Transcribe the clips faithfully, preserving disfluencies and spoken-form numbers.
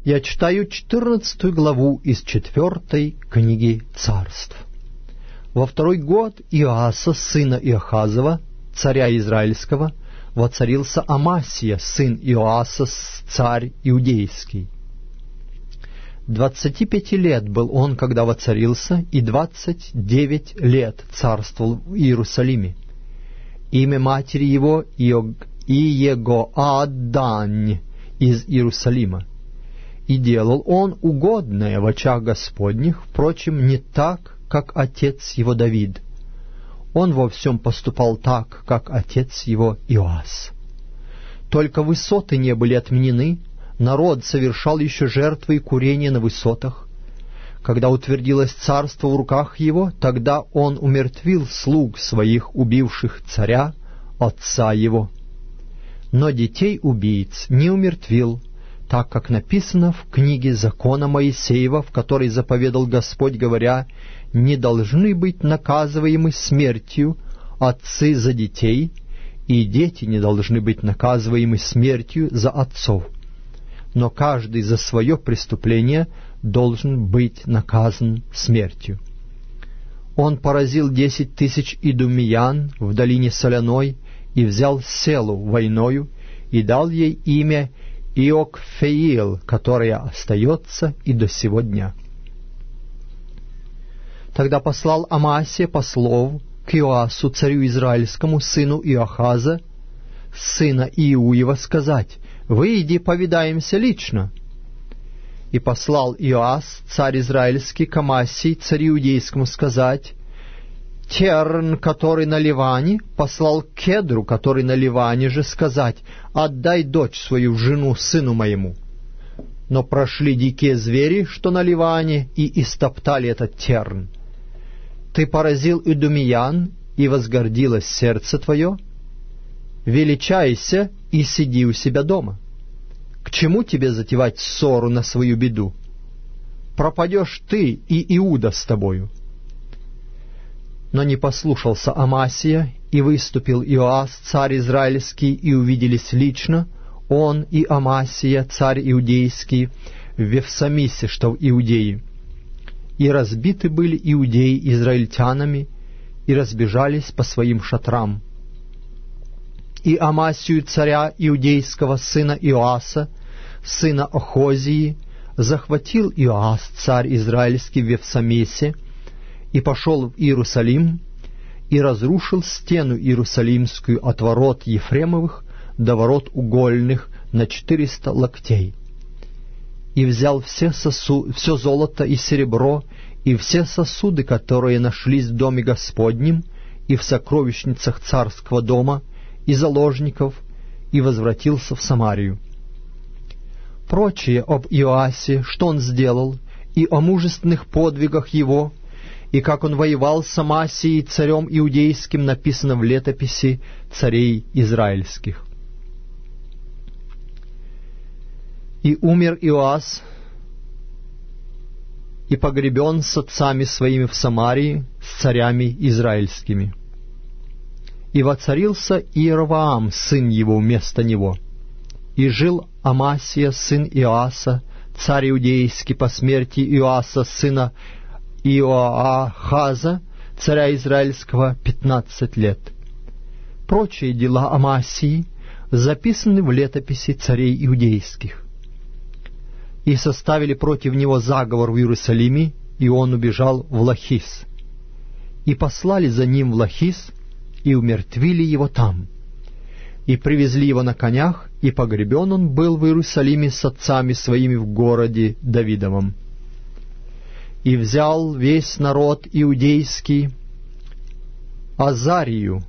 Я читаю четырнадцатую главу из четвертой книги Царств. Во второй год Иоаса, сына Иохазова, царя Израильского, воцарился Амасия, сын Иоаса, царь Иудейский. Двадцати пяти лет был он, когда воцарился, и двадцать девять лет царствовал в Иерусалиме. Имя матери его Иегоаддань из Иерусалима. И делал он угодное в очах Господних, впрочем, не так, как отец его Давид. Он во всем поступал так, как отец его Иоас. Только высоты не были отменены, народ совершал еще жертвы и курение на высотах. Когда утвердилось царство в руках его, тогда он умертвил слуг своих, убивших царя, отца его. Но детей убийц не умертвил, так как написано в книге закона Моисеева, в которой заповедал Господь, говоря: «Не должны быть наказываемы смертью отцы за детей, и дети не должны быть наказываемы смертью за отцов. Но каждый за свое преступление должен быть наказан смертью». Он поразил десять тысяч идумеян в долине Соляной и взял Селу войною и дал ей имя Иокфеил, которое остается и до сего дня. Тогда послал Амасия послов к Иоасу, царю израильскому, сыну Иохаза, сына Иуева, сказать: «Выйди, повидаемся лично». И послал Иоас, царь израильский, к Амасии, царю иудейскому, сказать: Терн, который на Ливане, послал к Кедру, который на Ливане же, сказать: «Отдай дочь свою в жену сыну моему». Но прошли дикие звери, что на Ливане, и истоптали этот Терн. Ты поразил идумеян, и возгордилось сердце твое. Величайся и сиди у себя дома. К чему тебе затевать ссору на свою беду? Пропадешь ты, и Иуда с тобою. Но не послушался Амасия, и выступил Иоас, царь израильский, и увиделись лично, он и Амасия, царь иудейский, в Вефсамисе, что в Иудее. И разбиты были иудеи израильтянами, и разбежались по своим шатрам. И Амасию, царя иудейского, сына Иоаса, сына Охозии, захватил Иоас, царь израильский, в Вефсамесе, и пошел в Иерусалим, и разрушил стену иерусалимскую от ворот Ефремовых до ворот угольных на четыреста локтей. И взял все, сосу... все золото и серебро, и все сосуды, которые нашлись в доме Господнем, и в сокровищницах царского дома, и заложников, и возвратился в Самарию. Прочее об Иоасе, что он сделал, и о мужественных подвигах его, и как он воевал с Амасией, царем иудейским, написано в летописи царей израильских. И умер Иоас, и погребен с отцами своими в Самарии, с царями израильскими. И воцарился Иеровоам, сын его, вместо него. И жил Амасия, сын Иоаса, царь иудейский, по смерти Иоаса, сына Иоахаза, царя израильского, пятнадцать лет. Прочие дела Амасии записаны в летописи царей иудейских. И составили против него заговор в Иерусалиме, и он убежал в Лахис. И послали за ним в Лахис, и умертвили его там. И привезли его на конях, и погребен он был в Иерусалиме с отцами своими в городе Давидовом. И взял весь народ иудейский Азарию,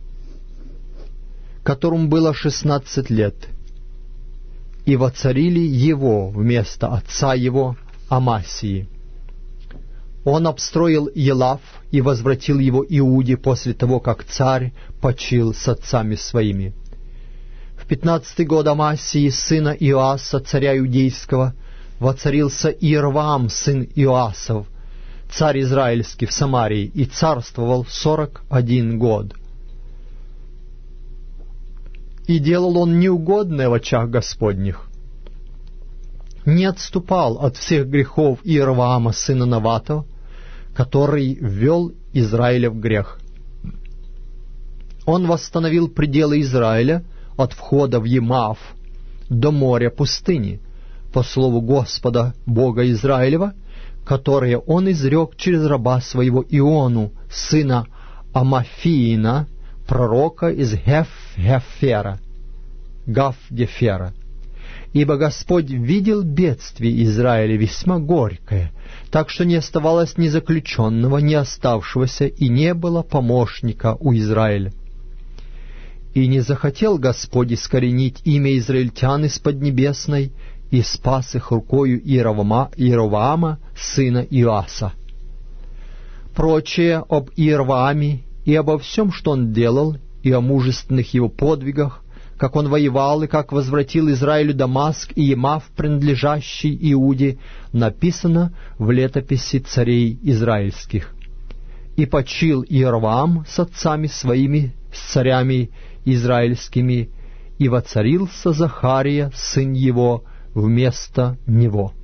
которому было шестнадцать лет, и воцарили его вместо отца его Амасии. Он обстроил Елав и возвратил его Иуде после того, как царь почил с отцами своими. В пятнадцатый год Амасии, сына Иоаса, царя иудейского, воцарился Иеровоам, сын Иоасов, царь израильский, в Самарии, и царствовал сорок один год. И делал он неугодное в очах Господних. не отступал от всех грехов Иеровоама, сына Наватова, который ввел Израиля в грех. Он восстановил пределы Израиля от входа в Емав до моря пустыни, по слову Господа, Бога Израилева, которое он изрек через раба своего Иону, сына Амафиина, пророка из Геф-Гефера, Гав-Гефера. Ибо Господь видел бедствие Израиля весьма горькое, так что не оставалось ни заключенного, ни оставшегося, и не было помощника у Израиля. И не захотел Господь искоренить имя израильтян из Поднебесной, и спас их рукою Иеровоама, Иеровоама сына Иоаса. Прочее об Иеровоаме и обо всем, что он делал, и о мужественных его подвигах, как он воевал и как возвратил Израилю Дамаск и Емав, принадлежащий Иуде, написано в летописи царей израильских. И почил Иеровоам с отцами своими, с царями израильскими, и воцарился Захария, сын его, вместо него.